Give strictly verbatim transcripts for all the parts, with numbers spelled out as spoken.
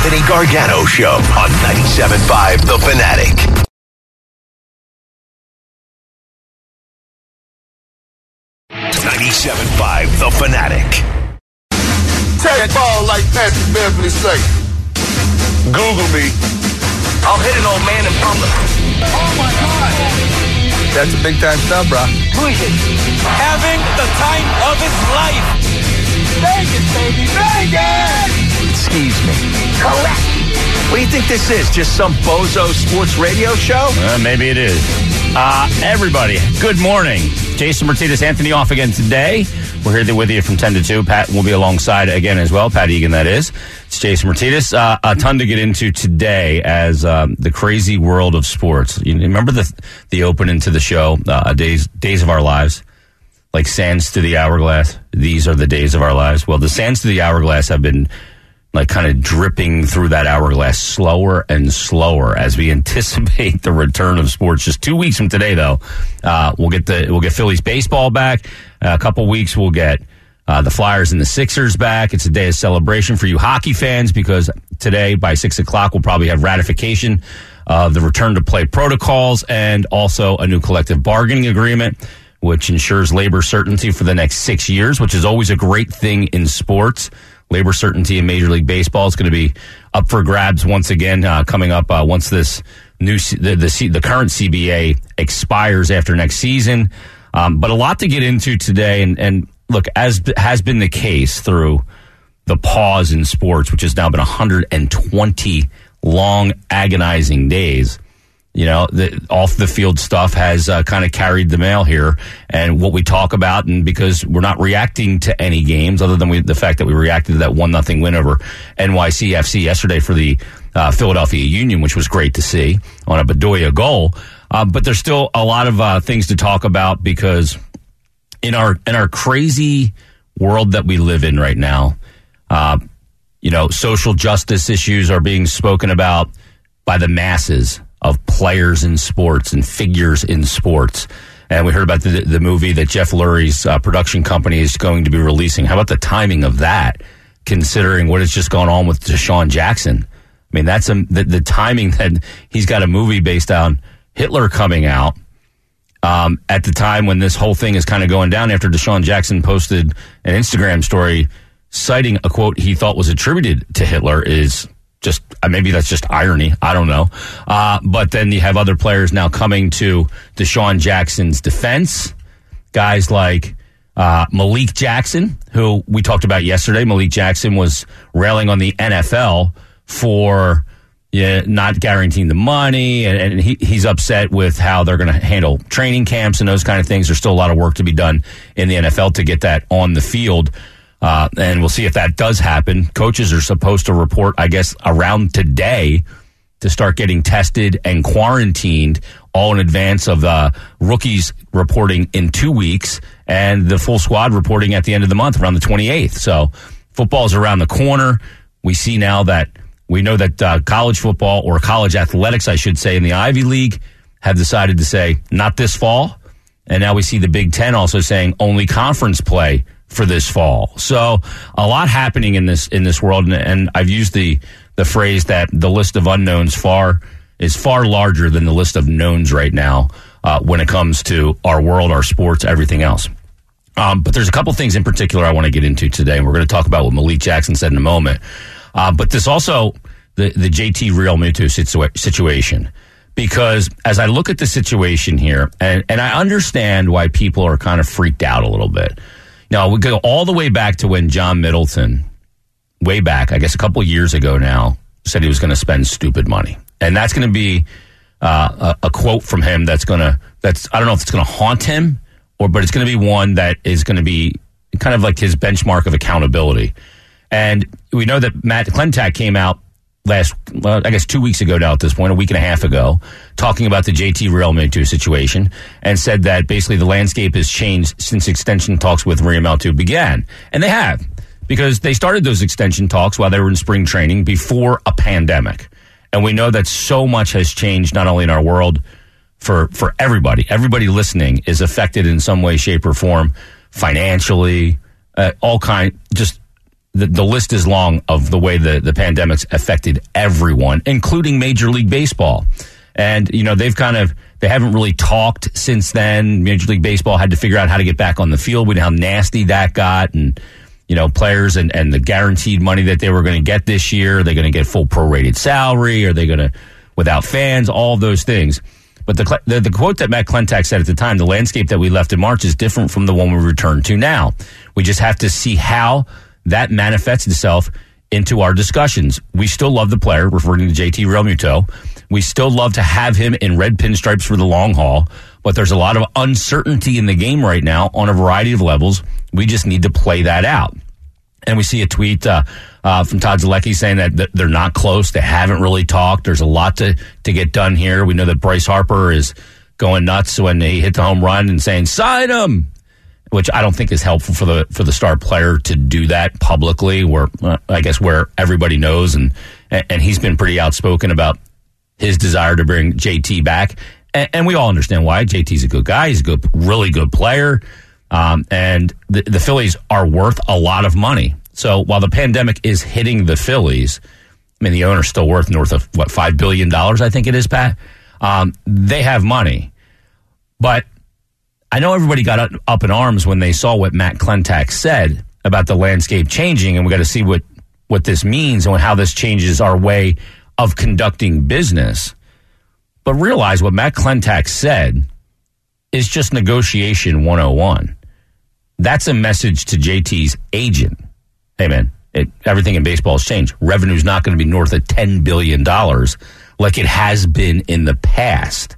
Anthony Gargano Show on ninety-seven point five The Fanatic. ninety-seven point five The Fanatic. Take ball like Patrick Beverly say. Google me. I'll hit an old man in public. Oh my God. That's a big time stuff, bro. Who is it? Having the time of his life. Vegas, baby, Vegas! Excuse me. Correct. What do you think this is? Just some bozo sports radio show? Uh, maybe it is. Uh, everybody, good morning. Jason Martinez, Anthony off again today. We're here with you from ten to two. Pat will be alongside again as well. Pat Egan, that is. It's Jason Martinez. Uh, a ton to get into today as um, the crazy world of sports. You remember the the opening to the show, uh, Days Days of Our Lives? Like sands to the hourglass. These are the days of our lives. Well, the sands to the hourglass have been like kind of dripping through that hourglass slower and slower as we anticipate the return of sports. Just two weeks from today, though, uh, we'll get the we'll get Phillies baseball back. Uh, a couple weeks, we'll get uh, the Flyers and the Sixers back. It's a day of celebration for you hockey fans because today by six o'clock we'll probably have ratification of the return to play protocols and also a new collective bargaining agreement, which ensures labor certainty for the next six years, which is always a great thing in sports. Labor certainty in Major League Baseball is going to be up for grabs once again uh, coming up uh, once this new the the, the current C B A expires after next season. Um, but a lot to get into today, and, and look, as has been the case through the pause in sports, which has now been one hundred twenty long, agonizing days. You know, the off the field stuff has uh, kind of carried the mail here, and what we talk about, and because we're not reacting to any games other than we, the fact that we reacted to that one nothing win over N Y C F C yesterday for the uh, Philadelphia Union, which was great to see on a Bedoya goal. Uh, but there's still a lot of uh, things to talk about because in our in our crazy world that we live in right now, uh, you know, social justice issues are being spoken about by the masses of players in sports and figures in sports. And we heard about the, the movie that Jeff Lurie's uh, production company is going to be releasing. How about the timing of that, considering what has just gone on with Deshaun Jackson? I mean, that's a, the, the timing that he's got a movie based on Hitler coming out um, at the time when this whole thing is kind of going down after Deshaun Jackson posted an Instagram story citing a quote he thought was attributed to Hitler is just maybe that's just irony. I don't know. Uh, but then you have other players now coming to Deshaun Jackson's defense. Guys like uh, Malik Jackson, who we talked about yesterday. Malik Jackson was railing on the N F L for yeah, not guaranteeing the money, and, and he, he's upset with how they're going to handle training camps and those kind of things. There's still a lot of work to be done in the N F L to get that on the field. Uh, and we'll see if that does happen. Coaches are supposed to report, I guess, around today to start getting tested and quarantined all in advance of the rookies reporting in two weeks and the full squad reporting at the end of the month, around the twenty-eighth. So football's around the corner. We see now that we know that uh, college football, or college athletics, I should say, in the Ivy League have decided to say not this fall. And now we see the Big Ten also saying only conference play for this fall. So a lot happening in this in this world, and, and I've used the the phrase that the list of unknowns far is far larger than the list of knowns right now uh, when it comes to our world, our sports, everything else. Um, but there's a couple things in particular I want to get into today, and we're going to talk about what Malik Jackson said in a moment. Uh, but this also the the J T Realmuto situa- situation. Because as I look at the situation here, and, and I understand why people are kind of freaked out a little bit. Now, we go all the way back to when John Middleton, way back, I guess a couple years ago now, said he was going to spend stupid money. And that's going to be uh, a, a quote from him that's going to, that's I don't know if it's going to haunt him, or but it's going to be one that is going to be kind of like his benchmark of accountability. And we know that Matt Klentak came out last, well, I guess two weeks ago now at this point, a week and a half ago, talking about the J T Realmuto situation and said that basically the landscape has changed since extension talks with Realmuto began. And they have, because they started those extension talks while they were in spring training before a pandemic. And we know that so much has changed, not only in our world, for, for everybody. Everybody listening is affected in some way, shape, or form, financially, uh, all kind, just the, the list is long of the way the, the pandemic's affected everyone, including Major League Baseball. And, you know, they've kind of, they haven't really talked since then. Major League Baseball had to figure out how to get back on the field. We know how nasty that got. And, you know, players and, and the guaranteed money that they were going to get this year. Are they going to get full prorated salary? Are they going to, without fans? All of those things. But the, the the quote that Matt Klentak said at the time, the landscape that we left in March is different from the one we returned to now. We just have to see how that manifests itself into our discussions. We still love the player, referring to J T Realmuto. We still love to have him in red pinstripes for the long haul, but there's a lot of uncertainty in the game right now on a variety of levels. We just need to play that out. And we see a tweet uh, uh, from Todd Zolecki saying that th- they're not close. They haven't really talked. There's a lot to, to get done here. We know that Bryce Harper is going nuts when he hit the home run and saying, sign him, which I don't think is helpful for the for the star player to do that publicly, where uh, I guess where everybody knows. And, and he's been pretty outspoken about his desire to bring J T back. And, and we all understand why. J T's a good guy. He's a good, really good player. Um, and the, the Phillies are worth a lot of money. So while the pandemic is hitting the Phillies, I mean, the owner's still worth north of, what, five billion dollars, I think it is, Pat? Um, they have money. But I know everybody got up in arms when they saw what Matt Klentak said about the landscape changing, and we got to see what, what this means and how this changes our way of conducting business. But realize what Matt Klentak said is just negotiation one oh one. That's a message to J T's agent. Hey, man, it, everything in baseball has changed. Revenue's not going to be north of ten billion dollars like it has been in the past.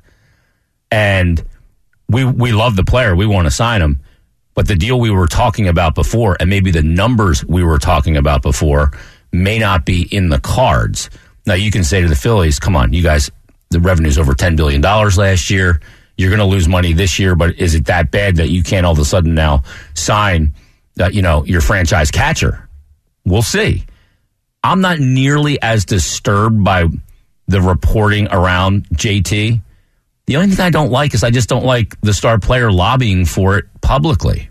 And we we love the player. We want to sign him. But the deal we were talking about before, and maybe the numbers we were talking about before, may not be in the cards. Now, you can say to the Phillies, come on, you guys, the revenue's over ten billion dollars last year. You're going to lose money this year, but is it that bad that you can't all of a sudden now sign, uh, you know, your franchise catcher? We'll see. I'm not nearly as disturbed by the reporting around J T. The only thing I don't like is I just don't like the star player lobbying for it publicly.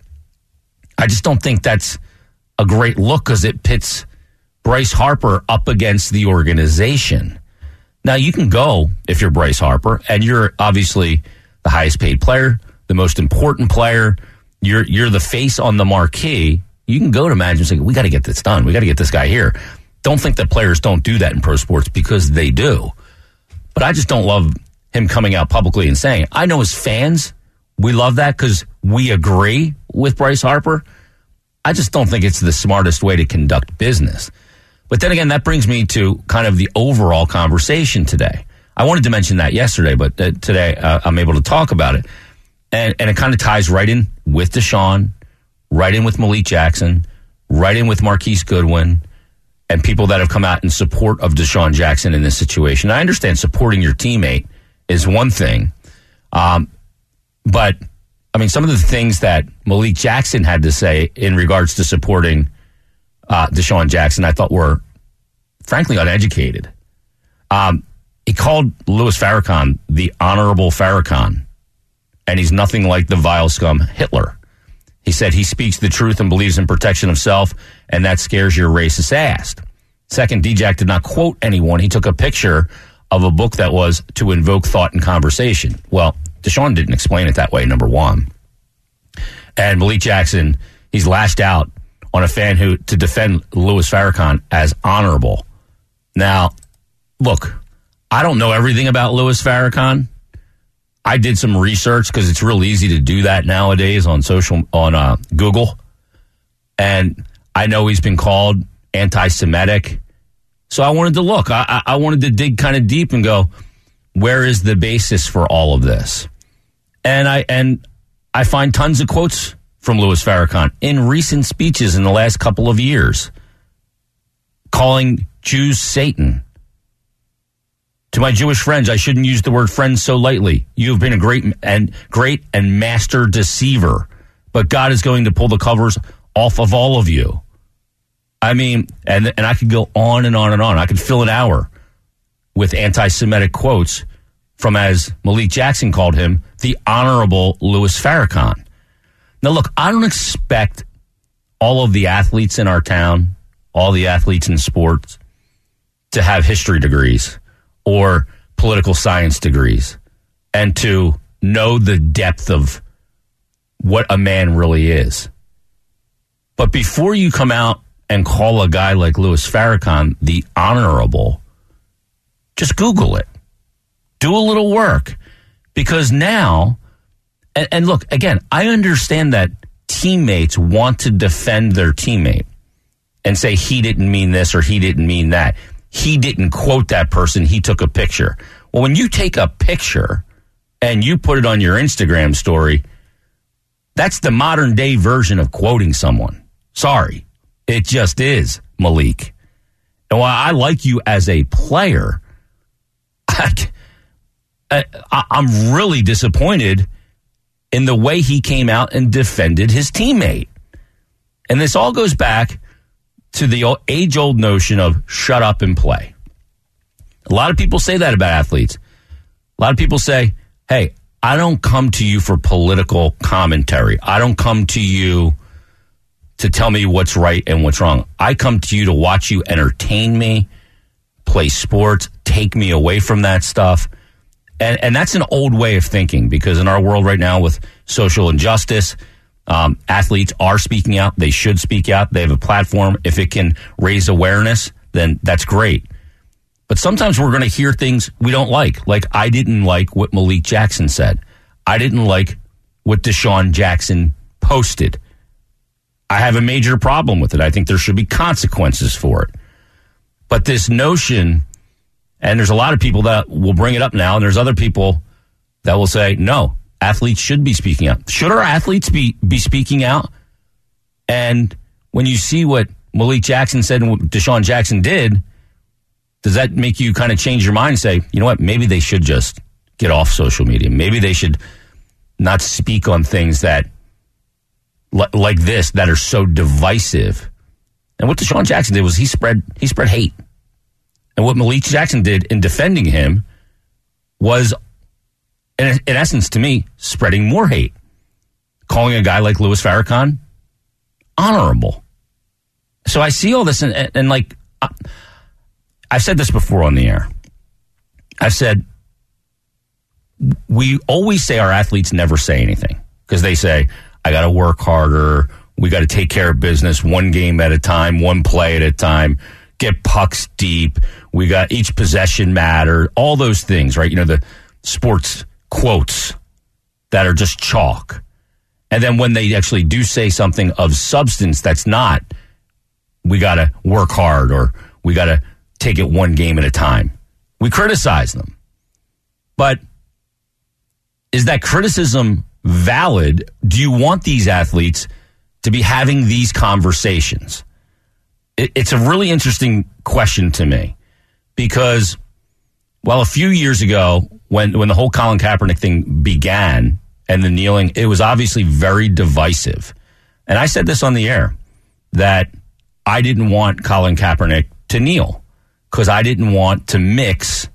I just don't think that's a great look because it pits Bryce Harper up against the organization. Now, you can go if you're Bryce Harper, and you're obviously the highest paid player, the most important player. You're you're the face on the marquee. You can go to management and say, we got to get this done. We got to get this guy here. Don't think that players don't do that in pro sports, because they do. But I just don't love him coming out publicly and saying, I know as fans, we love that because we agree with Bryce Harper. I just don't think it's the smartest way to conduct business. But then again, that brings me to kind of the overall conversation today. I wanted to mention that yesterday, but uh, today uh, I'm able to talk about it. And, and it kind of ties right in with Deshaun, right in with Malik Jackson, right in with Marquise Goodwin, and people that have come out in support of Deshaun Jackson in this situation. I understand supporting your teammate is one thing. Um, but, I mean, some of the things that Malik Jackson had to say in regards to supporting uh, Deshaun Jackson, I thought were, frankly, uneducated. Um, he called Louis Farrakhan the Honorable Farrakhan, and he's nothing like the vile scum Hitler. He said he speaks the truth and believes in protection of self, and that scares your racist ass. Second, D-Jack did not quote anyone. He took a picture of a book that was to invoke thought and conversation. Well, Deshaun didn't explain it that way, number one. And Malik Jackson, he's lashed out on a fan who to defend Louis Farrakhan as honorable. Now, look, I don't know everything about Louis Farrakhan. I did some research because it's real easy to do that nowadays on social, on uh, Google. And I know he's been called anti-Semitic. So I wanted to look. I, I wanted to dig kind of deep and go, where is the basis for all of this? And I and I find tons of quotes from Louis Farrakhan in recent speeches in the last couple of years, calling Jews Satan. To my Jewish friends, I shouldn't use the word friends so lightly. You have been a great and great and master deceiver, but God is going to pull the covers off of all of you. I mean, and and I could go on and on and on. I could fill an hour with anti-Semitic quotes from, as Malik Jackson called him, the Honorable Louis Farrakhan. Now, look, I don't expect all of the athletes in our town all the athletes in sports to have history degrees or political science degrees and to know the depth of what a man really is. But before you come out and call a guy like Louis Farrakhan the honorable, just Google it. Do a little work. Because now, and, and look, again, I understand that teammates want to defend their teammate and say he didn't mean this or he didn't mean that. He didn't quote that person. He took a picture. Well, when you take a picture and you put it on your Instagram story, that's the modern day version of quoting someone. Sorry. It just is, Malik. And while I like you as a player, I, I, I'm really disappointed in the way he came out and defended his teammate. And this all goes back to the age-old notion of shut up and play. A lot of people say that about athletes. A lot of people say, hey, I don't come to you for political commentary. I don't come to you to tell me what's right and what's wrong. I come to you to watch you entertain me, play sports, take me away from that stuff. And, and that's an old way of thinking, because in our world right now with social injustice, um, athletes are speaking out. They should speak out. They have a platform. If it can raise awareness, then that's great. But sometimes we're going to hear things we don't like. Like, I didn't like what Malik Jackson said. I didn't like what Deshaun Jackson posted. I have a major problem with it. I think there should be consequences for it. But this notion, and there's a lot of people that will bring it up now, and there's other people that will say, no, athletes should be speaking out. Should our athletes be, be speaking out? And when you see what Malik Jackson said and what Deshaun Jackson did, does that make you kind of change your mind and say, you know what, maybe they should just get off social media. Maybe they should not speak on things that like this that are so divisive. And what Deshaun Jackson did was he spread he spread hate. And what Malik Jackson did in defending him was, in, in essence, to me, spreading more hate. Calling a guy like Louis Farrakhan honorable. So I see all this, and, and, and like, I, I've said this before on the air. I've said, we always say our athletes never say anything, because they say, I got to work harder. We got to take care of business one game at a time, one play at a time, get pucks deep. We got each possession matter, all those things, right? You know, the sports quotes that are just chalk. And then when they actually do say something of substance that's not, we got to work hard or we got to take it one game at a time. We criticize them. But is that criticism valid? Do you want these athletes to be having these conversations? It, it's a really interesting question to me, because, well, a few years ago, when, when the whole Colin Kaepernick thing began and the kneeling, it was obviously very divisive. And I said this on the air, that I didn't want Colin Kaepernick to kneel, because I didn't want to mix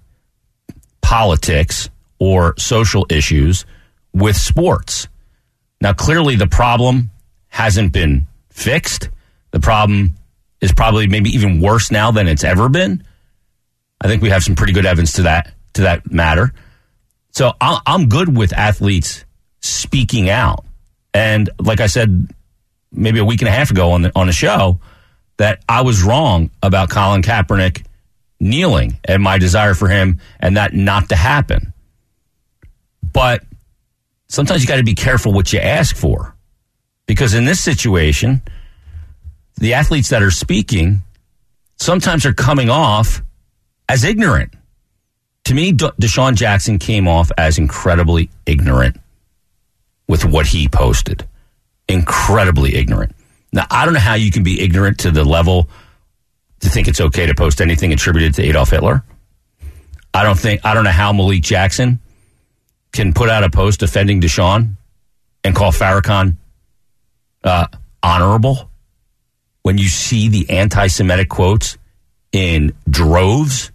politics or social issues with sports. Now, clearly the problem hasn't been fixed. The problem is probably maybe even worse now than it's ever been. I think we have some pretty good evidence to that to that matter. So I'm good with athletes speaking out. And like I said, maybe a week and a half ago on the on the show, that I was wrong about Colin Kaepernick kneeling and my desire for him and that not to happen. But sometimes you got to be careful what you ask for, because in this situation, the athletes that are speaking sometimes are coming off as ignorant. To me, De- Deshaun Jackson came off as incredibly ignorant with what he posted. Incredibly ignorant. Now, I don't know how you can be ignorant to the level to think it's okay to post anything attributed to Adolf Hitler. I don't think, I don't know how Malik Jackson can put out a post defending Deshaun and call Farrakhan uh, honorable when you see the anti-Semitic quotes in droves.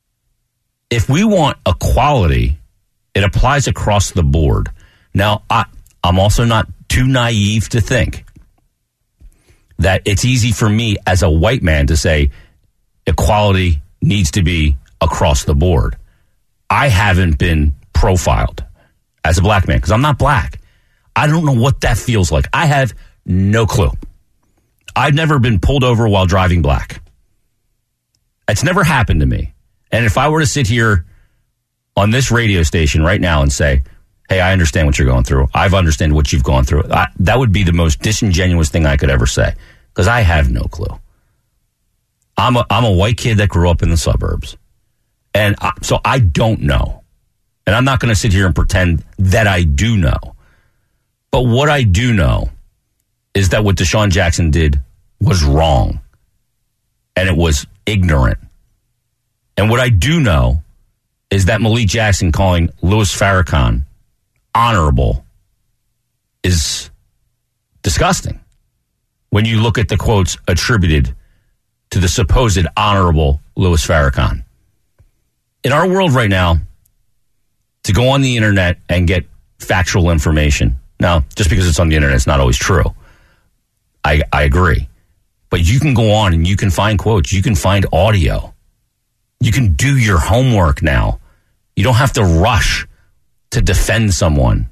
If we want equality, it applies across the board. Now, I, I'm also not too naive to think that it's easy for me as a white man to say equality needs to be across the board. I haven't been profiled as a black man because I'm not black. I don't know what that feels like. I have no clue. I've never been pulled over while driving black. It's never happened to me. And if I were to sit here on this radio station right now and say, hey, I understand what you're going through. I've understand what you've gone through. I, that would be the most disingenuous thing I could ever say because I have no clue. I'm a, I'm a white kid that grew up in the suburbs. And I, so I don't know. And I'm not going to sit here and pretend that I do know. But what I do know is that what Deshaun Jackson did was wrong. And it was ignorant. And what I do know is that Malik Jackson calling Louis Farrakhan honorable is disgusting. When you look at the quotes attributed to the supposed honorable Louis Farrakhan. In our world right now, to go on the internet and get factual information. Now, just because it's on the internet, it's not always true. I, I agree. But you can go on and you can find quotes. You can find audio. You can do your homework now. You don't have to rush to defend someone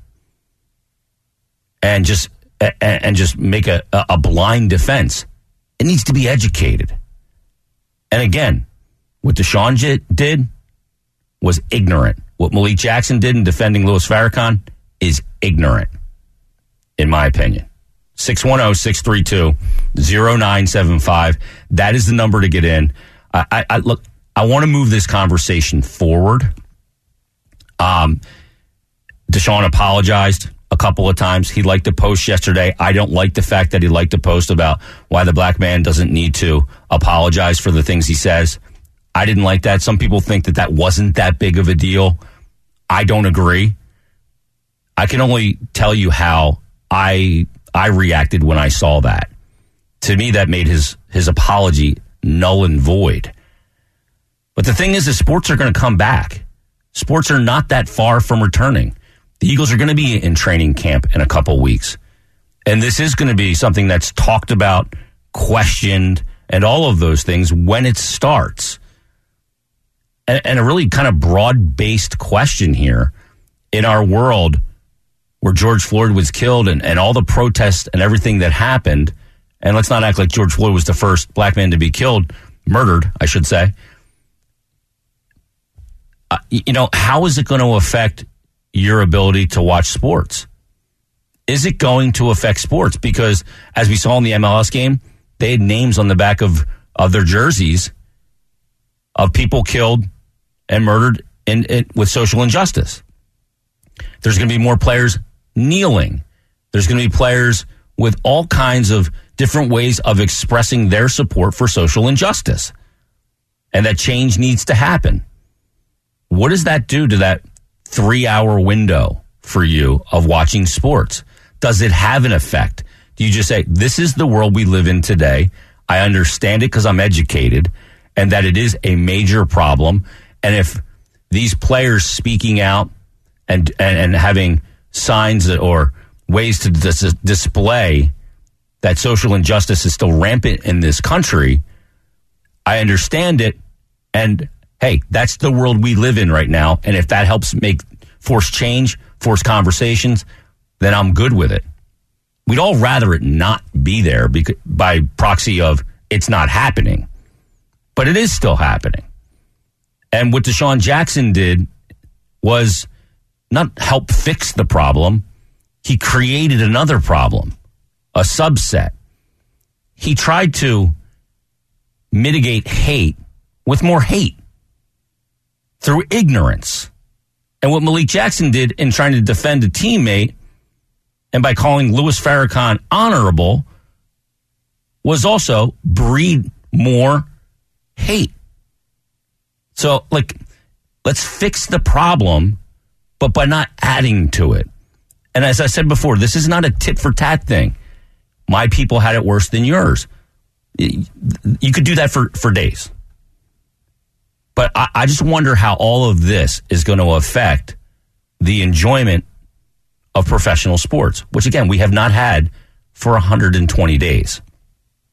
and just and, and just make a, a blind defense. It needs to be educated. And again, what Deshaun j- did was ignorant. What Malik Jackson did in defending Louis Farrakhan is ignorant, in my opinion. six one zero, six three two, zero nine seven five. That is the number to get in. I, I, I look, I want to move this conversation forward. Um, Deshaun apologized a couple of times. He liked to post yesterday. I don't like the fact that he liked to post about why the black man doesn't need to apologize for the things he says. I didn't like that. Some people think that that wasn't that big of a deal. I don't agree. I can only tell you how I I reacted when I saw that. To me, that made his his apology null and void. But the thing is, the sports are going to come back. Sports are not that far from returning. The Eagles are going to be in training camp in a couple weeks. And this is going to be something that's talked about, questioned, and all of those things when it starts. And, and a really kind of broad-based question here in our world where George Floyd was killed and, and all the protests and everything that happened. And let's not act like George Floyd was the first black man to be killed, murdered, I should say. Uh, you know, how is it going to affect your ability to watch sports? Is it going to affect sports? Because as we saw in the M L S game, they had names on the back of, of their jerseys of people killed and murdered in, in, with social injustice. There's going to be more players kneeling. There's going to be players with all kinds of different ways of expressing their support for social injustice. And that change needs to happen. What does that do to that three-hour window for you of watching sports? Does it have an effect? Do you just say, this is the world we live in today. I understand it because I'm educated, and that it is a major problem. And if these players speaking out and and, and having signs or ways to dis- display that social injustice is still rampant in this country, I understand it. And hey, that's the world we live in right now. And if that helps make force change, force conversations, then I'm good with it. We'd all rather it not be there because, by proxy of it's not happening. But it is still happening. And what Deshaun Jackson did was not help fix the problem. He created another problem, a subset. He tried to mitigate hate with more hate through ignorance. And what Malik Jackson did in trying to defend a teammate and by calling Louis Farrakhan honorable was also breed more hate. So, like, let's fix the problem, but by not adding to it. And as I said before, this is not a tit for tat thing. My people had it worse than yours. You could do that for, for days. But I, I just wonder how all of this is going to affect the enjoyment of professional sports, which, again, we have not had for one hundred twenty days.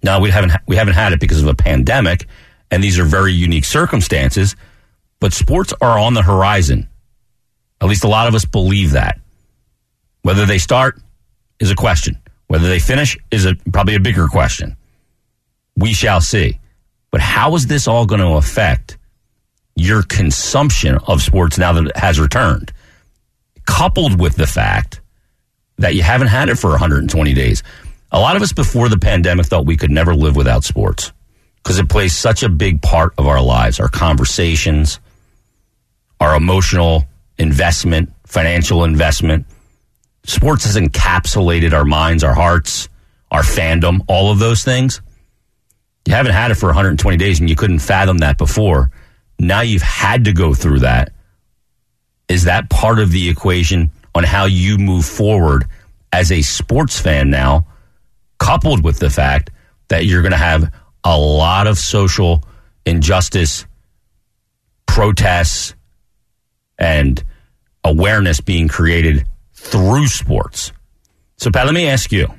Now, we haven't we haven't had it because of a pandemic, and these are very unique circumstances, but sports are on the horizon. At least a lot of us believe that. Whether they start is a question. Whether they finish is a, probably a bigger question. We shall see. But how is this all going to affect your consumption of sports now that it has returned? Coupled with the fact that you haven't had it for one hundred twenty days. A lot of us before the pandemic thought we could never live without sports because it plays such a big part of our lives, our conversations, our emotional investment, financial investment. Sports has encapsulated our minds, our hearts, our fandom, all of those things. You haven't had it for one hundred twenty days and you couldn't fathom that before. Now you've had to go through that. Is that part of the equation on how you move forward as a sports fan now, coupled with the fact that you're going to have a lot of social injustice, protests, and awareness being created through sports? So, Pat, let me ask you.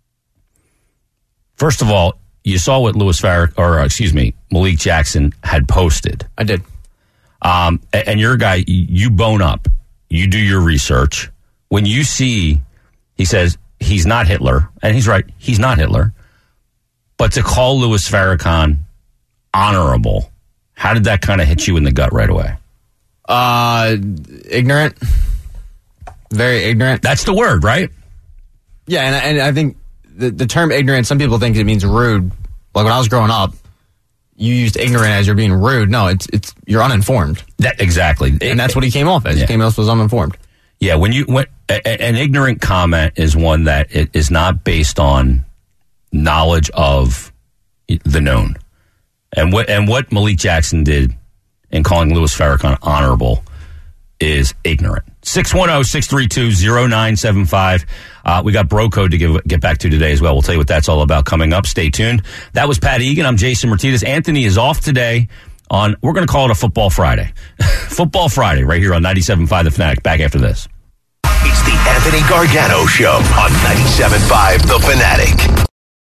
First of all, you saw what Louis Farrakhan, or excuse me, Malik Jackson had posted. I did. Um, and you're a guy, you bone up. You do your research. When you see, he says, he's not Hitler, and he's right, he's not Hitler. But to call Louis Farrakhan honorable, how did that kind of hit you in the gut right away? Uh, ignorant. Very ignorant. That's the word, right? Yeah, and, and I think the, the term ignorant, some people think it means rude. Like when I was growing up, you used ignorant as you're being rude. No, it's it's you're uninformed. That exactly, and that's what he came off as. Yeah. He came off as uninformed. Yeah, when you when, a, an ignorant comment is one that it is not based on knowledge of the known, and what and what Malik Jackson did in calling Louis Farrakhan honorable is ignorant. six one zero, six three two, zero nine seven five. Uh, we got bro code to give, get back to today as well. We'll tell you what that's all about coming up. Stay tuned. That was Pat Egan. I'm Jason Martinez. Anthony is off today on, we're going to call it a Football Friday. Football Friday right here on ninety-seven point five The Fanatic. Back after this. It's the Anthony Gargano Show on ninety-seven point five The Fanatic.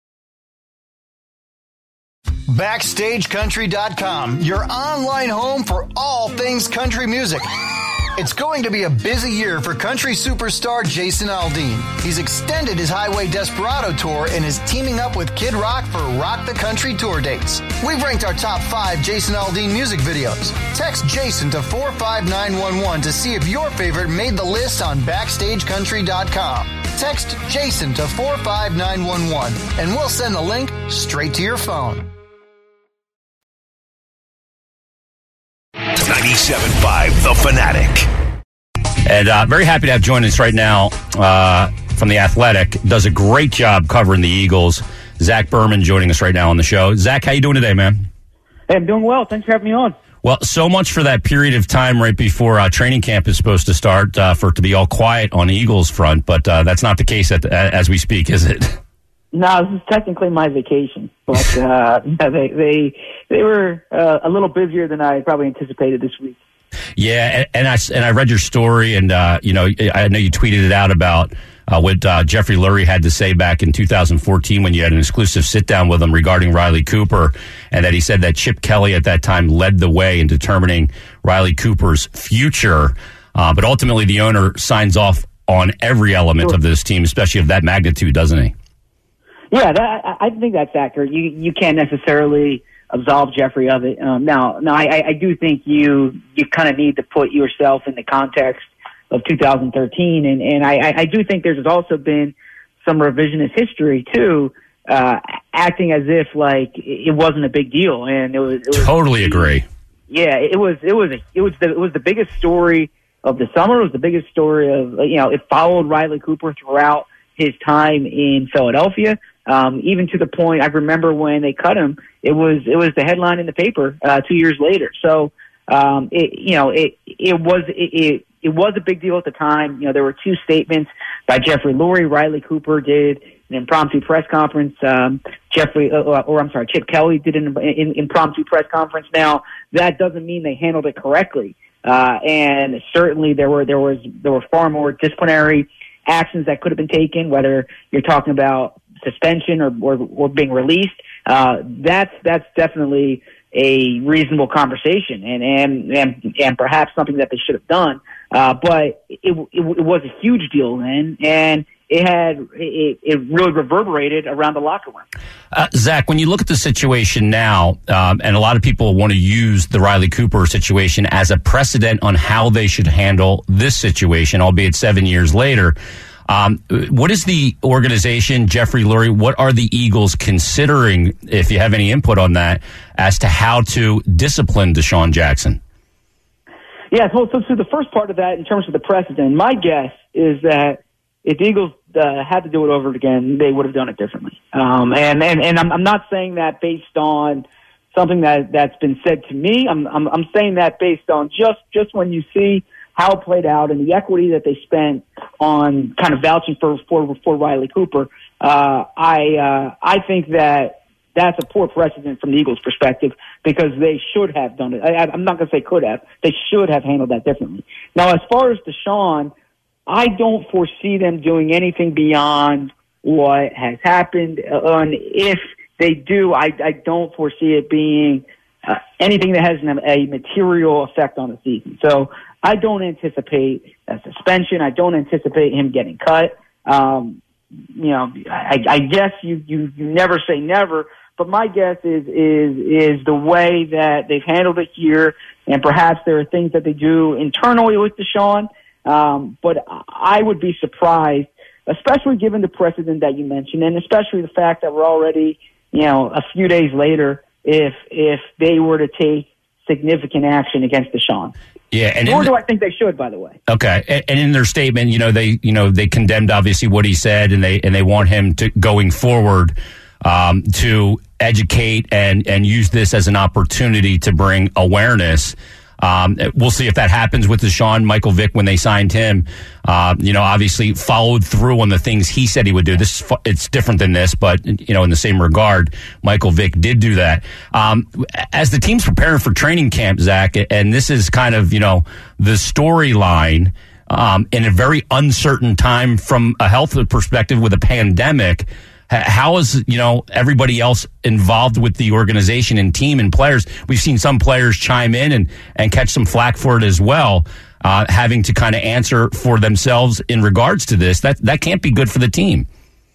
Backstage Country dot com, your online home for all things country music. It's going to be a busy year for country superstar Jason Aldean. He's extended his Highway Desperado tour and is teaming up with Kid Rock for Rock the Country tour dates. We've ranked our top five Jason Aldean music videos. Text Jason to four five nine one one to see if your favorite made the list on Backstage Country dot com. Text Jason to four five nine one one and we'll send the link straight to your phone. ninety-seven point five The Fanatic. And uh, very happy to have joining us right now uh, from The Athletic. Does a great job covering the Eagles. Zach Berman joining us right now on the show. Zach, how you doing today, man? Hey, I'm doing well. Thanks for having me on. Well, so much for that period of time right before uh, training camp is supposed to start uh, for it to be all quiet on the Eagles front, but uh, that's not the case at the, as we speak, is it? No, this is technically my vacation, but uh, they they they were uh, a little busier than I probably anticipated this week. Yeah, and, and I and I read your story, and uh, you know, I know you tweeted it out about uh, what uh, Jeffrey Lurie had to say back in two thousand fourteen when you had an exclusive sit down with him regarding Riley Cooper, and that he said that Chip Kelly at that time led the way in determining Riley Cooper's future, uh, but ultimately the owner signs off on every element sure. of this team, especially of that magnitude, doesn't he? Yeah, that, I think that's accurate. You you can't necessarily absolve Jeffrey of it. Um, now, now I, I do think you you kind of need to put yourself in the context of two thousand thirteen, and and I, I do think there's also been some revisionist history too, uh, acting as if like it wasn't a big deal, and it was. It was totally agree. Yeah, it was. It was. A, it was. The, it was the biggest story of the summer. It was the biggest story of you know. It followed Riley Cooper throughout his time in Philadelphia. Um, even to the point, I remember when they cut him, it was it was the headline in the paper uh, two years later. So, um, it, you know, it it was it, it it was a big deal at the time. You know, there were two statements by Jeffrey Lurie. Riley Cooper did an impromptu press conference. Um, Jeffrey, uh, or I'm sorry, Chip Kelly did an, an impromptu press conference. Now, that doesn't mean they handled it correctly, uh, and certainly there were there was there were far more disciplinary actions that could have been taken. Whether you're talking about suspension or, or, or being released, uh, that's that's definitely a reasonable conversation and, and, and, and perhaps something that they should have done. Uh, but it, it, it was a huge deal then, and it had it, it really reverberated around the locker room. Uh, Zach, when you look at the situation now, um, and a lot of people want to use the Riley Cooper situation as a precedent on how they should handle this situation, albeit seven years later. Um, what is the organization, Jeffrey Lurie, what are the Eagles considering, if you have any input on that, as to how to discipline Deshaun Jackson? Yeah, so, so, so the first part of that, in terms of the precedent, my guess is that if the Eagles uh, had to do it over again, they would have done it differently. Um, and, and, and I'm, I'm not saying that based on something that, that's been said to me. I'm, I'm, I'm saying that based on just, just when you see how it played out and the equity that they spent on kind of vouching for, for, for Riley Cooper. Uh, I, uh, I think that that's a poor precedent from the Eagles' perspective because they should have done it. I, I'm not going to say could have. They should have handled that differently. Now, as far as Deshaun, I don't foresee them doing anything beyond what has happened. Uh, and if they do, I, I don't foresee it being uh, anything that has an, a material effect on the season. So I don't anticipate a suspension. I don't anticipate him getting cut. Um, you know, I, I guess you, you, you never say never, but my guess is, is, is the way that they've handled it here. And perhaps there are things that they do internally with Deshaun. Um, but I would be surprised, especially given the precedent that you mentioned, and especially the fact that we're already, you know, a few days later, if if they were to take significant action against Deshaun. Yeah, and nor the, do I think they should, by the way. Okay, and, and in their statement, you know, they you know they condemned obviously what he said, and they and they want him to going forward um, to educate and and use this as an opportunity to bring awareness. Um, we'll see if that happens with Deshaun. Michael Vick, when they signed him, uh, you know, obviously followed through on the things he said he would do. This is, it's different than this, but, you know, in the same regard, Michael Vick did do that. Um, as the team's preparing for training camp, Zach, and this is kind of, you know, the storyline, um, in a very uncertain time from a health perspective with a pandemic. How is, you know, everybody else involved with the organization and team and players? We've seen some players chime in and, and catch some flack for it as well, uh, having to kind of answer for themselves in regards to this. That that can't be good for the team.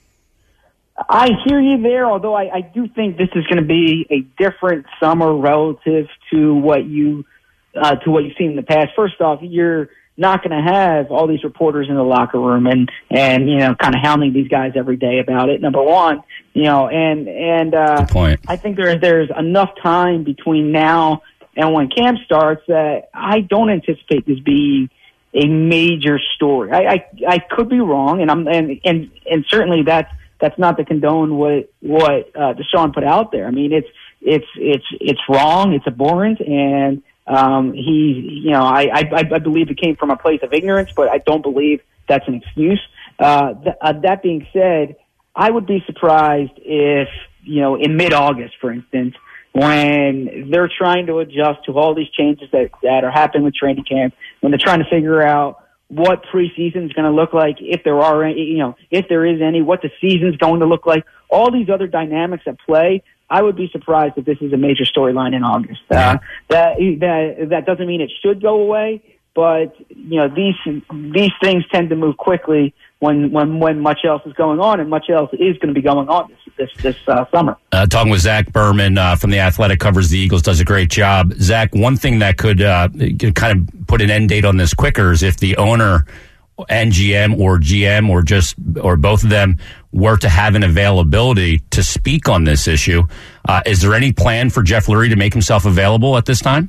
I hear you there, although I, I do think this is going to be a different summer relative to what you uh, to what you've seen in the past. First off, you're not going to have all these reporters in the locker room and, and, you know, kind of hounding these guys every day about it. Number one, you know, and, and, uh, Good point. I think there's, there's enough time between now and when camp starts that I don't anticipate this being a major story. I, I, I could be wrong, and I'm, and, and, and certainly that's, that's not to condone what, what, uh, Deshaun put out there. I mean, it's, it's, it's, it's wrong. It's abhorrent. And, Um, he, you know, I, I, I believe it came from a place of ignorance, but I don't believe that's an excuse. Uh, th- uh, that being said, I would be surprised if, you know, in mid-August, for instance, when they're trying to adjust to all these changes that, that are happening with training camp, when they're trying to figure out what preseason is going to look like, if there are any, you know, if there is any, what the season's going to look like, all these other dynamics at play. I would be surprised if this is a major storyline in August. Uh, that that that doesn't mean it should go away, but you know these these things tend to move quickly when when when much else is going on, and much else is going to be going on this this this uh, summer. Uh, talking with Zach Berman uh, from The Athletic, covers the Eagles, does a great job. Zach, one thing that could uh, kind of put an end date on this quicker is if the owner and G M or G M or just or both of them were to have an availability to speak on this issue. Uh, is there any plan for Jeff Lurie to make himself available at this time?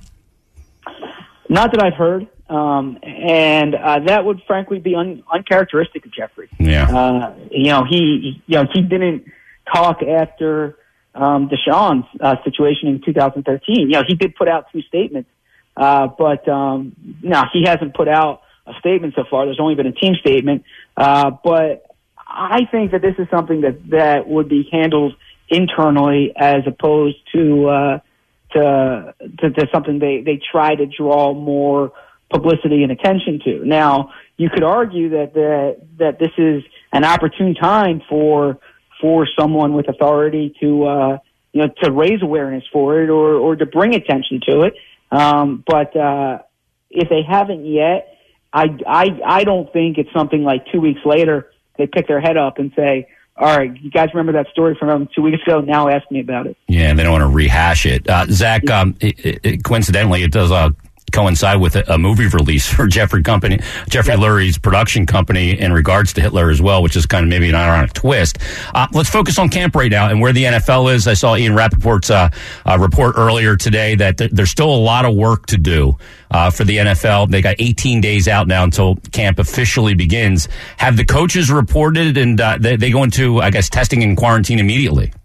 Not that I've heard, um, and uh, that would frankly be un- uncharacteristic of Jeffrey. Yeah, uh, you know he you know he didn't talk after um, Deshaun's uh, situation in two thousand thirteen. You know he did put out two statements, uh, but um, no, he hasn't put out a statement so far. There's only been a team statement, uh, but I think that this is something that, that would be handled internally as opposed to, uh, to, to, to something they, they try to draw more publicity and attention to. Now, you could argue that, that, that this is an opportune time for, for someone with authority to, uh, you know, to raise awareness for it or, or to bring attention to it. Um, but uh, if they haven't yet, I, I, I don't think it's something like two weeks later they pick their head up and say, all right, you guys remember that story from two weeks ago? Now ask me about it. Yeah, they don't want to rehash it. Uh, Zach, um, it, it, coincidentally, it does uh, coincide with a, a movie release for Jeffrey Company, Jeffrey yep. Lurie's production company in regards to Hitler as well, which is kind of maybe an ironic twist. Uh, let's focus on camp right now and where the N F L is. I saw Ian Rappaport's uh, uh, report earlier today that th- there's still a lot of work to do uh, for the N F L. They got eighteen days out now until camp officially begins. Have the coaches reported and uh, they, they go into, I guess, testing and quarantine immediately?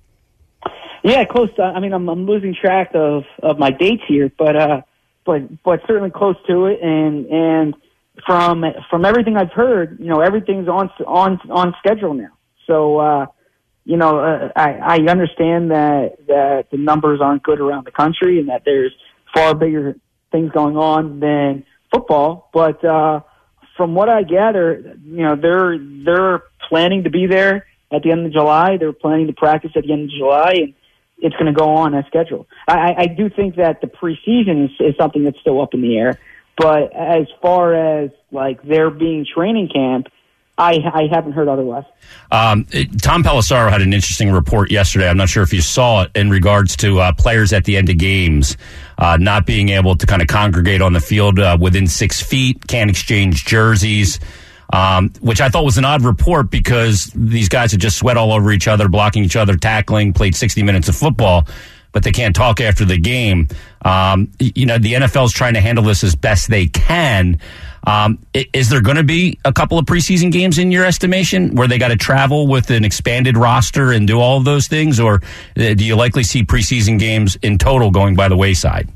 Yeah, close to, I mean, I'm, I'm losing track of, of my dates here, but, uh, but, but certainly close to it. And, and from, from everything I've heard, you know, everything's on, on, on schedule now. So, uh, you know, uh, I, I understand that, that the numbers aren't good around the country and that there's far bigger things going on than football. But, uh, from what I gather, you know, they're, they're planning to be there at the end of July. They're planning to practice at the end of July, and it's going to go on as scheduled. I, I do think that the preseason is, is something that's still up in the air. But as far as, like, there being training camp, I, I haven't heard otherwise. Um, it, Tom Pelissaro had an interesting report yesterday. I'm not sure if you saw it in regards to uh, players at the end of games uh, not being able to kind of congregate on the field uh, within six feet, can't exchange jerseys, um, which I thought was an odd report because these guys had just sweat all over each other, blocking each other, tackling, played sixty minutes of football, but they can't talk after the game. Um, you know, the N F L is trying to handle this as best they can. Um, is there going to be a couple of preseason games in your estimation where they got to travel with an expanded roster and do all of those things, or do you likely see preseason games in total going by the wayside?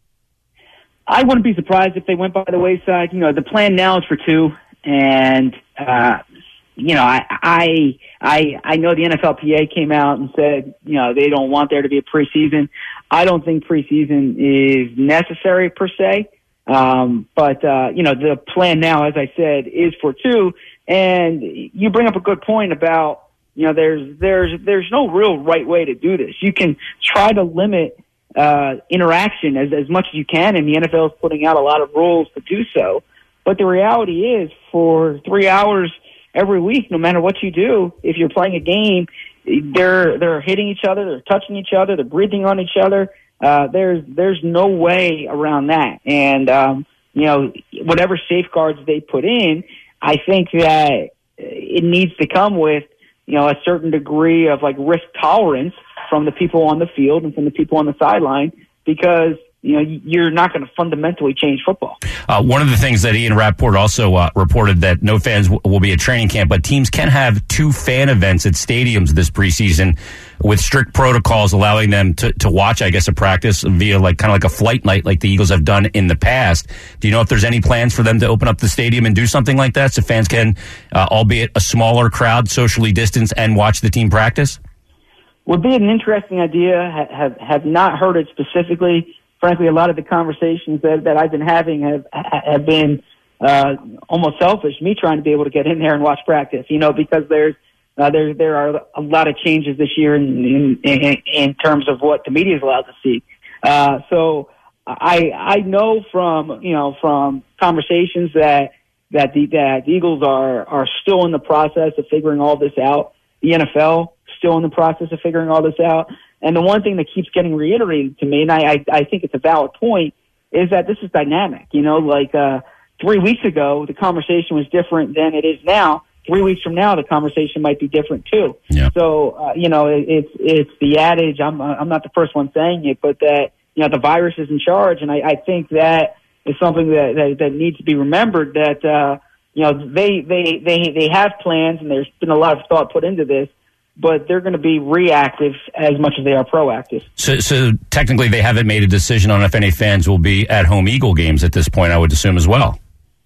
I wouldn't be surprised if they went by the wayside. You know, the plan now is for two, and uh, you know, I, I I I know the N F L P A came out and said, you know, they don't want there to be a preseason. I don't think preseason is necessary per se. Um, but, uh, you know, the plan now, as I said, is for two. And you bring up a good point about, you know, there's, there's, there's no real right way to do this. You can try to limit, uh, interaction as, as much as you can. And the N F L is putting out a lot of rules to do so. But the reality is for three hours every week, no matter what you do, if you're playing a game, they're, they're hitting each other, they're touching each other, they're breathing on each other. Uh, there's, there's no way around that. And, um, you know, whatever safeguards they put in, I think that it needs to come with, you know, a certain degree of like risk tolerance from the people on the field and from the people on the sideline, because, you know, you're not going to fundamentally change football. Uh, one of the things that Ian Rappaport also uh, reported that no fans w- will be at training camp, but teams can have two fan events at stadiums this preseason with strict protocols allowing them to, to watch, I guess, a practice via like kind of like a flight night like the Eagles have done in the past. Do you know if there's any plans for them to open up the stadium and do something like that so fans can, uh, albeit a smaller crowd, socially distance and watch the team practice? Would be an interesting idea. Ha- have have not heard it specifically. Frankly, a lot of the conversations that, that I've been having have have been uh, almost selfish. Me trying to be able to get in there and watch practice, you know, because there's uh, there there are a lot of changes this year in in, in, in terms of what the media is allowed to see. Uh, so I I know from you know from conversations that that the that the Eagles are are still in the process of figuring all this out. The N F L still in the process of figuring all this out. And the one thing that keeps getting reiterated to me, and I, I, I think it's a valid point, is that this is dynamic. You know, like uh, three weeks ago, the conversation was different than it is now. Three weeks from now, the conversation might be different too. Yeah. So, uh, you know, it, it's it's the adage. I'm I'm not the first one saying it, but that you know the virus is in charge, and I, I think that is something that, that that needs to be remembered. That uh, you know they they they they have plans, and there's been a lot of thought put into this, but they're going to be reactive as much as they are proactive. So, so technically they haven't made a decision on if any fans will be at home Eagle games at this point, I would assume as well.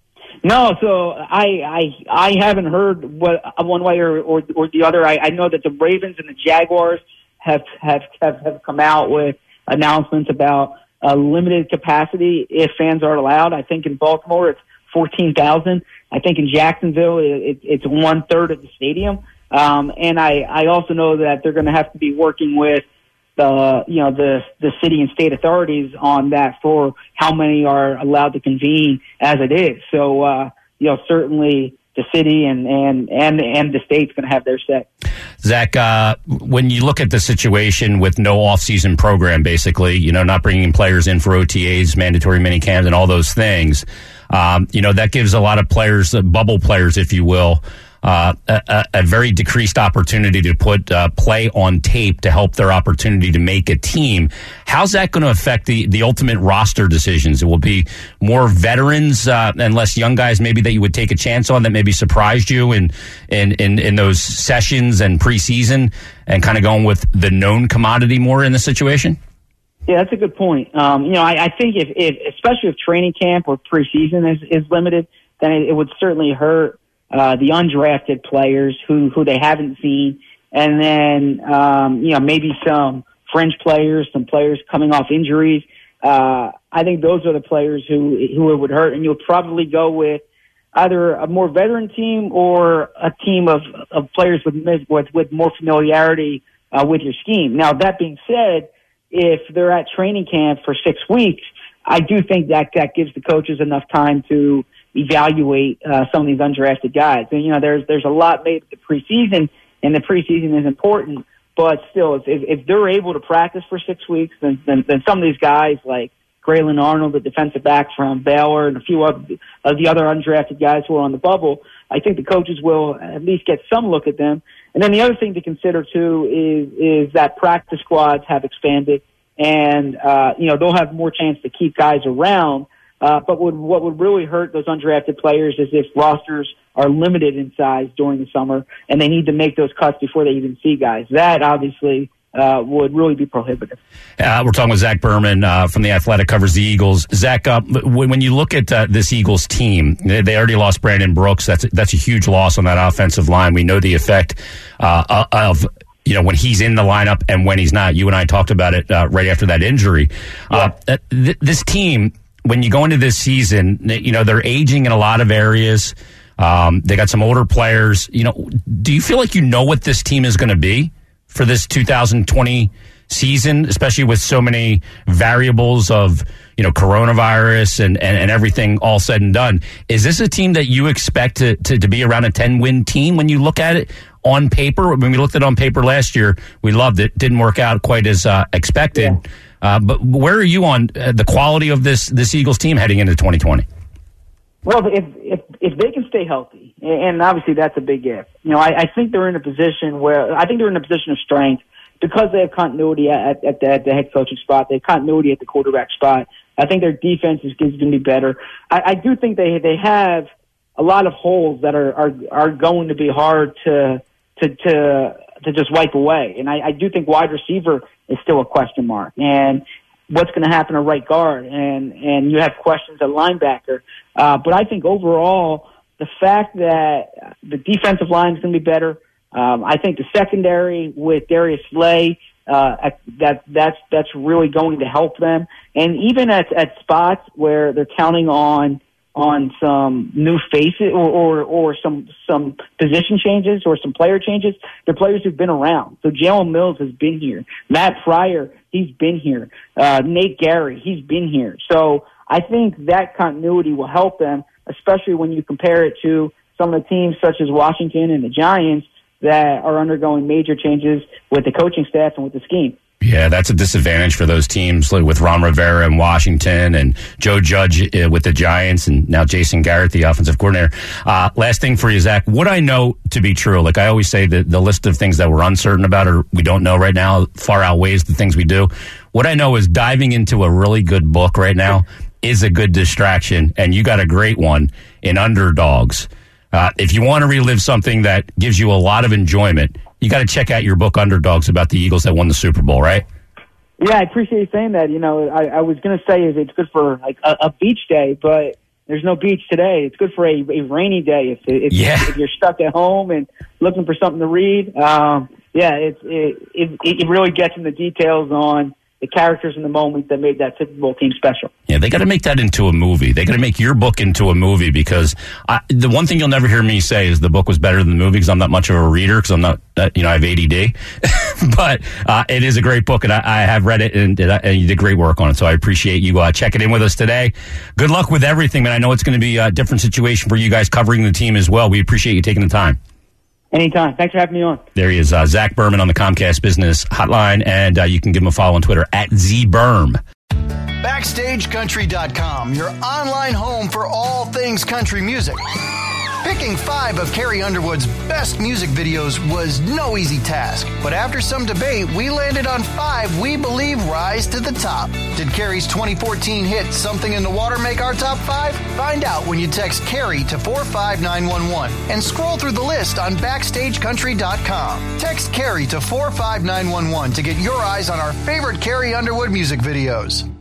No, so I I, I haven't heard what one way or, or, or the other. I, I know that the Ravens and the Jaguars have, have, have, have come out with announcements about a limited capacity if fans aren't allowed. I think in Baltimore it's fourteen thousand. I think in Jacksonville it, it, it's one-third of the stadium. Um, and I, I also know that they're going to have to be working with the, you know, the, the city and state authorities on that for how many are allowed to convene as it is. So, uh, you know, certainly the city and, and, and, and the state's going to have their say. Zach, uh, when you look at the situation with no off-season program, basically, you know, not bringing players in for O T As, mandatory minicamps, and all those things, um, you know, that gives a lot of players, uh, bubble players, if you will, Uh, a, a very decreased opportunity to put uh, play on tape to help their opportunity to make a team. How's that going to affect the, the ultimate roster decisions? It will be more veterans uh, and less young guys maybe that you would take a chance on that maybe surprised you in, in, in, in those sessions and preseason and kind of going with the known commodity more in the situation? Yeah, that's a good point. Um, you know, I, I think if, if, especially if training camp or preseason is, is limited, then it, it would certainly hurt Uh, the undrafted players who, who they haven't seen, and then, um, you know, maybe some fringe players, some players coming off injuries. Uh, I think those are the players who, who it would hurt, and you'll probably go with either a more veteran team or a team of, of players with, with, with more familiarity, uh, with your scheme. Now, that being said, if they're at training camp for six weeks, I do think that that gives the coaches enough time to evaluate uh, some of these undrafted guys. And, you know, there's there's a lot made of the preseason, and the preseason is important. But still, if, if, if they're able to practice for six weeks, then, then, then some of these guys like Graylin Arnold, the defensive back from Baylor, and a few of the, of the other undrafted guys who are on the bubble, I think the coaches will at least get some look at them. And then the other thing to consider, too, is is that practice squads have expanded, and, uh, you know, they'll have more chance to keep guys around. Uh, but would, what would really hurt those undrafted players is if rosters are limited in size during the summer and they need to make those cuts before they even see guys. That obviously uh, would really be prohibitive. Uh, we're talking with Zach Berman uh, from The Athletic, covers the Eagles. Zach, uh, when, when you look at uh, this Eagles team, they, they already lost Brandon Brooks. That's that's a huge loss on that offensive line. We know the effect uh, of you know, when he's in the lineup and when he's not. You and I talked about it uh, right after that injury. Yeah. Uh, th- this team, when you go into this season, you know, they're aging in a lot of areas. Um, they got some older players. You know, do you feel like you know what this team is going to be for this two thousand twenty season, especially with so many variables of, you know, coronavirus and, and, and everything all said and done? Is this a team that you expect to, to, to be around a ten-win team when you look at it on paper? When we looked at it on paper last year, we loved it. Didn't work out quite as uh, expected. Yeah. Uh, but where are you on uh, the quality of this this Eagles team heading into twenty twenty? Well, if if if they can stay healthy, and obviously that's a big if. You know, I, I think they're in a position where I think they're in a position of strength because they have continuity at, at, the, at the head coaching spot. They have continuity at the quarterback spot. I think their defense is going to be better. I, I do think they they have a lot of holes that are are, are going to be hard to to to to just wipe away. And I, I do think wide receiver is still a question mark. And what's going to happen at right guard? And, and you have questions at linebacker. Uh, but I think overall, the fact that the defensive line is going to be better, um, I think the secondary with Darius Slay, uh, that, that's, that's really going to help them. And even at, at spots where they're counting on, on some new faces or, or, or some, some position changes or some player changes, they're players who've been around. So Jalen Mills has been here. Matt Pryor, he's been here. Uh, Nate Gary, he's been here. So I think that continuity will help them, especially when you compare it to some of the teams such as Washington and the Giants that are undergoing major changes with the coaching staff and with the scheme. Yeah, that's a disadvantage for those teams like with Ron Rivera in Washington and Joe Judge uh, with the Giants and now Jason Garrett, the offensive coordinator. Uh, last thing for you, Zach, what I know to be true, like I always say, the, the list of things that we're uncertain about or we don't know right now far outweighs the things we do. What I know is diving into a really good book right now is a good distraction, and you got a great one in Underdogs. Uh, if you want to relive something that gives you a lot of enjoyment, you got to check out your book, Underdogs, about the Eagles that won the Super Bowl, right? Yeah, I appreciate you saying that. You know, I, I was going to say is it's good for like a, a beach day, but there's no beach today. It's good for a, a rainy day if, if, yeah. if you're stuck at home and looking for something to read. Um, yeah, it's, it, it it really gets into details on the characters in the moment that made that Super Bowl team special. Yeah, they got to make that into a movie. They got to make your book into a movie because I, the one thing you'll never hear me say is the book was better than the movie because I'm not much of a reader because I'm not, uh, you know, I have A D D. But uh, it is a great book, and I, I have read it, and, and you did great work on it. So I appreciate you uh, checking in with us today. Good luck with everything, man. I know it's going to be a different situation for you guys covering the team as well. We appreciate you taking the time. Anytime. Thanks for having me on. There he is, uh, Zach Berman on the Comcast Business Hotline, and uh, you can give him a follow on Twitter at ZBerm. Backstage Country dot com, your online home for all things country music. Picking five of Carrie Underwood's best music videos was no easy task, but after some debate, we landed on five we believe rise to the top. Did Carrie's twenty fourteen hit Something in the Water make our top five? Find out when you text Carrie to four five nine one one and scroll through the list on Backstage Country dot com. Text Carrie to four five nine one one to get your eyes on our favorite Carrie Underwood music videos.